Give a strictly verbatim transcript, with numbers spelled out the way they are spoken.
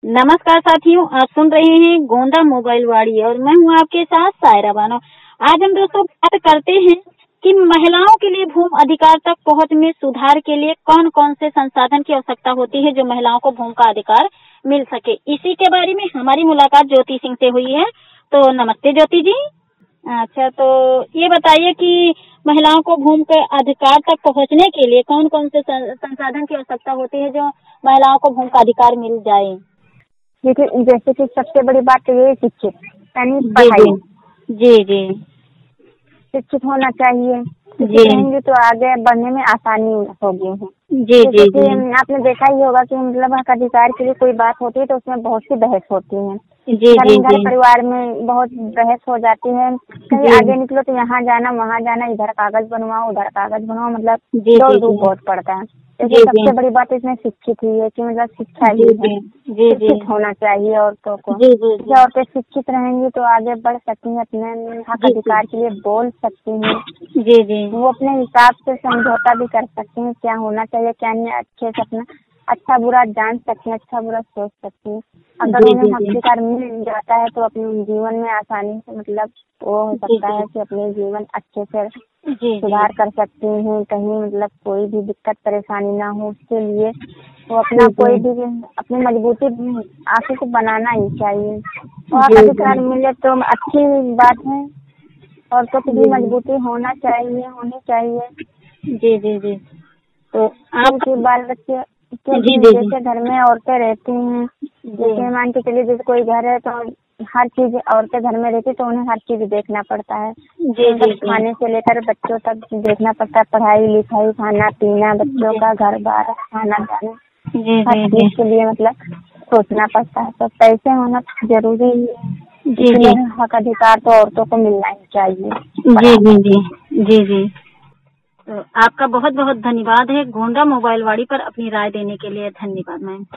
नमस्कार साथियों, आप सुन रहे हैं गोंदा मोबाइल वाड़ी और मैं हूं आपके साथ सायरा बानो। आज हम दोस्तों बात करते हैं कि महिलाओं के लिए भूमि अधिकार तक पहुंच में सुधार के लिए कौन कौन से संसाधन की आवश्यकता होती है जो महिलाओं को भूमि का अधिकार मिल सके। इसी के बारे में हमारी मुलाकात ज्योति सिंह से हुई है। तो नमस्ते ज्योति जी। अच्छा, तो ये बताइए कि महिलाओं को भूमि के अधिकार तक पहुंचने के लिए कौन कौन से संसाधन की आवश्यकता होती है जो महिलाओं को भूमि का अधिकार मिल जाए। देखिए, जैसे कि सबसे बड़ी बात तो ये शिक्षित यानी जी पढ़ाई। जी जी शिक्षित होना चाहिए। शिक्षित जी रहेंगे तो आगे बढ़ने में आसानी होगी। जी जी जैसे जी कि आपने देखा ही होगा कि मतलब हक अधिकार के लिए कोई बात होती है तो उसमें बहुत सी बहस होती है। जी घर जी घर जी परिवार में बहुत बहस हो जाती है। कहीं जी आगे निकलो तो यहाँ जाना वहाँ जाना, इधर कागज बनवाओ उधर कागज बनवाओ, मतलब जी दौड़ जी धूप बहुत पड़ता है। जैसे जी सबसे बड़ी बात इसमें शिक्षित ही है कि मतलब शिक्षा ही जी है। जी जी शिक्षित होना चाहिए औरतों को। जी जी जब औरतें शिक्षित रहेंगी तो आगे बढ़ सकती हैं, अपने हक अधिकार के लिए बोल सकती हैं। जी जी वो अपने हिसाब से समझौता भी कर सकती हैं, क्या होना चाहिए क्या नहीं, अच्छे से अपना अच्छा बुरा जान सकती हैं, अच्छा बुरा सोच सकती हैं। अगर जी उन्हें जी हक अधिकार मिल जाता है तो अपने जीवन में आसानी से मतलब वो हो सकता है कि अपने जीवन अच्छे से जी सुधार कर सकती हैं। कहीं मतलब कोई भी दिक्कत परेशानी ना हो, उसके लिए वो अपना कोई भी अपनी मजबूती आगे से बनाना ही चाहिए। और हक अधिकार मिले तो अच्छी बात है। औरतों की भी मजबूती होना चाहिए होनी चाहिए। जी जी जी तो आप क्योंकि बाल बच्चे जी क्योंकि जी जैसे घर में औरतें रहती हैं, जैसे मान के चलिए जैसे कोई घर है तो हर चीज औरतें घर में रहती तो उन्हें हर चीज देखना पड़ता है। जी मतलब खाने से लेकर बच्चों तक देखना पड़ता है, पढ़ाई लिखाई खाना पीना बच्चों का घर बार खाना दाना जी हर जी चीज के लिए मतलब सोचना पड़ता है। तो पैसे होना जरूरी है, जी इसलिए हक अधिकार तो औरतों को मिलना ही चाहिए। जी जी जी जी जी तो आपका बहुत बहुत धन्यवाद है गोंडा मोबाइल वाड़ी पर अपनी राय देने के लिए। धन्यवाद मैम।